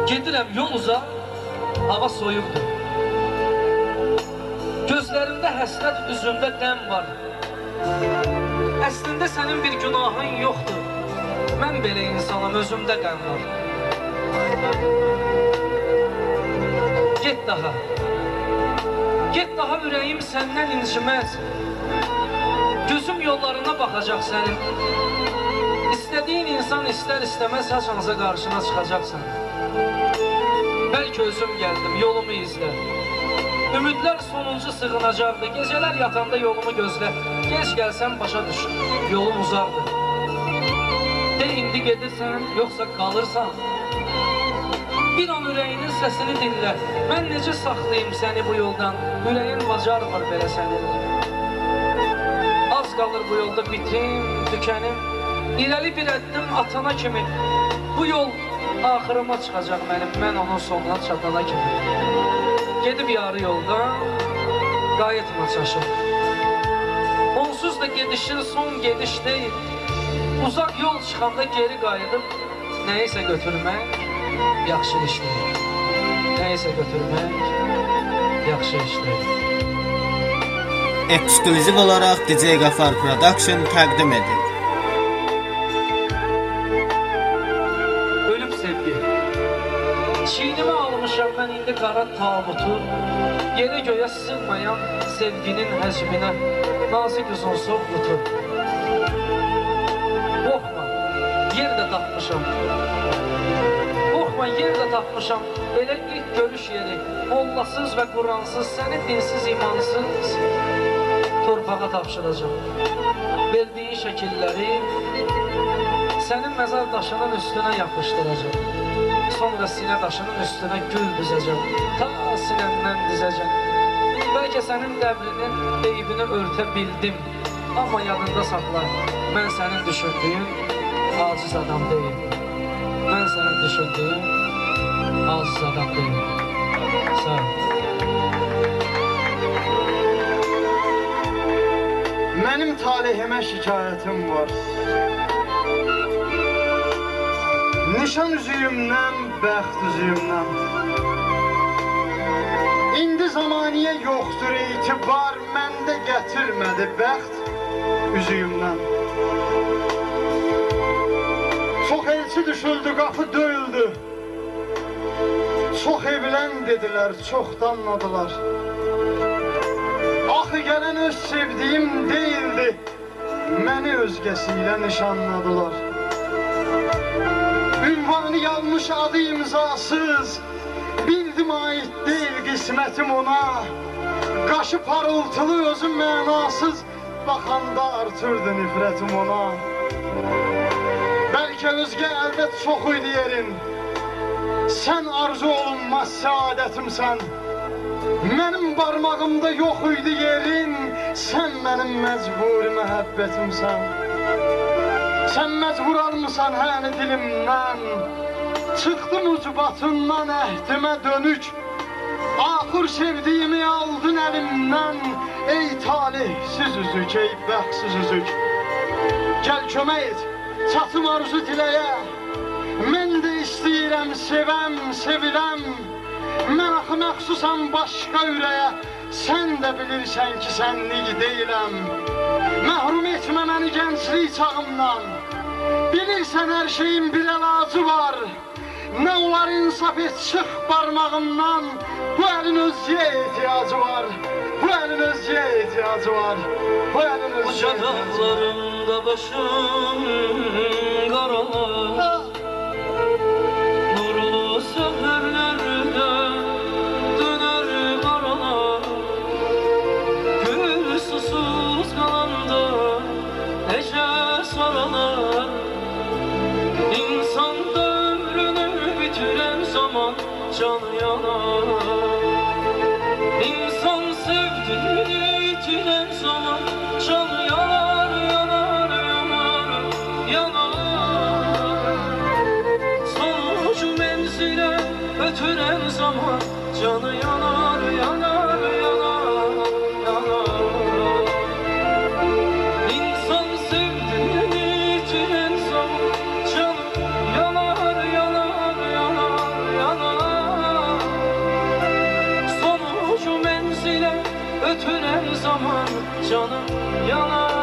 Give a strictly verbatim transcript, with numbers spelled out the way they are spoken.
Gedirəm yol uzaq, hava soyuqdur. Gözlərimdə həsrət, üzümdə qəm var. Əslində sənin bir günahın yoxdur. Mən belə insanım, özümdə qəm var. Get daha. Get daha, ürəyim səndən inciməz. Gözüm yollarına baxacaq sənin. İstədiyin insan istər istəməz haçanıza qarşına çıxacaqsan. Bəlkə özüm gəldim, yolumu izlə. Ümidlər sonuncu sığınacaqdır. Gecələr yatanda yolumu gözlə. Gec gəlsən başa düş, yolum uzaqdır. De indi gedirsən, yoxsa qalırsan. Bir an ürəyinin səsini dinlə. Mən necə saxlayayım səni bu yoldan? Ürəyin bacarmır belə səni. Az qalır bu yolda bitim, tükənim. İrəli bir əddim atana kimi. Bu yol axırıma çıxacaq mənim, mən onun sonuna çatana kimi. Gedib yarı yoldan, qayıtma çaşır. Onsuz da gedişin son gediş deyil. Uzaq yol çıxanda geri qayıdıb, nəyisə götürmək yaxşı iş deyil. Nəyisə götürmək yaxşı iş deyil. Ekskluziv olaraq D J Qafar Production təqdim edir. Ölüb sevgi. Çiynimə almışam mən indi qara tabutu. Yerə göyə sığmayan sevginin həcminə nazik uzun soğ qutu. Qorxma, yer də tapmışam. Qorxma, yer də tapmışam. Elə ilk görüş yeri, mollasız və quransız, səni dinsiz, imansız torpağa tapşıracam. Verdiyi şəkilləri sənin məzar daşının üstünə yapışdıracam. Sonra sinə daşının üstünə gül düzəcəm. Ta sinəndən dizəcəm. Bəlkə sənin qəbrinin eybini örtə bildim. Amma yanında saxla, mən sənin düşündüyün aciz adam deyil. Mən sənin düşündüyün aciz adam deyil. Sağ ol. Mənim talihimə şikayətim var. Nişan üzüyümdən, bəxt üzüyümdən. İndi zamaniyə yoxdur etibar, məndə gətirmədi bəxt üzüyümdən. Çox elçi düşüldü, qapı döyüldü. Çox evlən dedilər, çox danladılar. Axı gələn öz sevdiyim deyildi, məni özgəsiylə nişanladılar. Ünvanı yanmış, adı imzasız, bildim ait deyil qismətim ona. Qaşı parıltılı, özü mənasız, baxanda artırdı nifrətim ona. Bəlkə özgə əlbət çox idi yerin, sən arzu olunmaz səadətimsən. Mənim barmağımda yox idi yerin, sən mənim məcburi məhəbbətimsən. Sən məcbur almısan həni dilimdən, çıxdım ucbatından əhdimə dönük. Axır sevdiyimi aldın əlimdən, ey talihsiz üzük, ey bəxtsiz üzük. Gəl kömək et, çatım arzu diləyə, mən də istəyirəm, sevəm, seviləm. Mən axı məxsusam başqa ürəyə, sən də bilirsən ki, sənlik deyiləm. Məhrum etmə məni gənclik çağımdan, bilirsən hər şeyin bir əlacı var. Nə olar insaf et, çıx barmağımdan, bu əlin özgəyə ehtiyacı var. Bu əlin özgəyə ehtiyacı var. Bu əlin özgəyə ehtiyacı var. Uca dağlarında başım qaralar, nurlu səfərlərdə dönər qaralar. Gül susuz qalanda necə saralar. İnsan da ömrünü bitirən zaman canı yanar. İnsan sevdiğini itirən zaman canı yanar, yanar, yanar, yanar. Sonucu menzilə ötürən zaman canı yanar, yanar, yanar, yanar. İnsan sevdiğini itirən zaman canı yanar, yanar, yanar, yanar. götüren zaman canım yanar.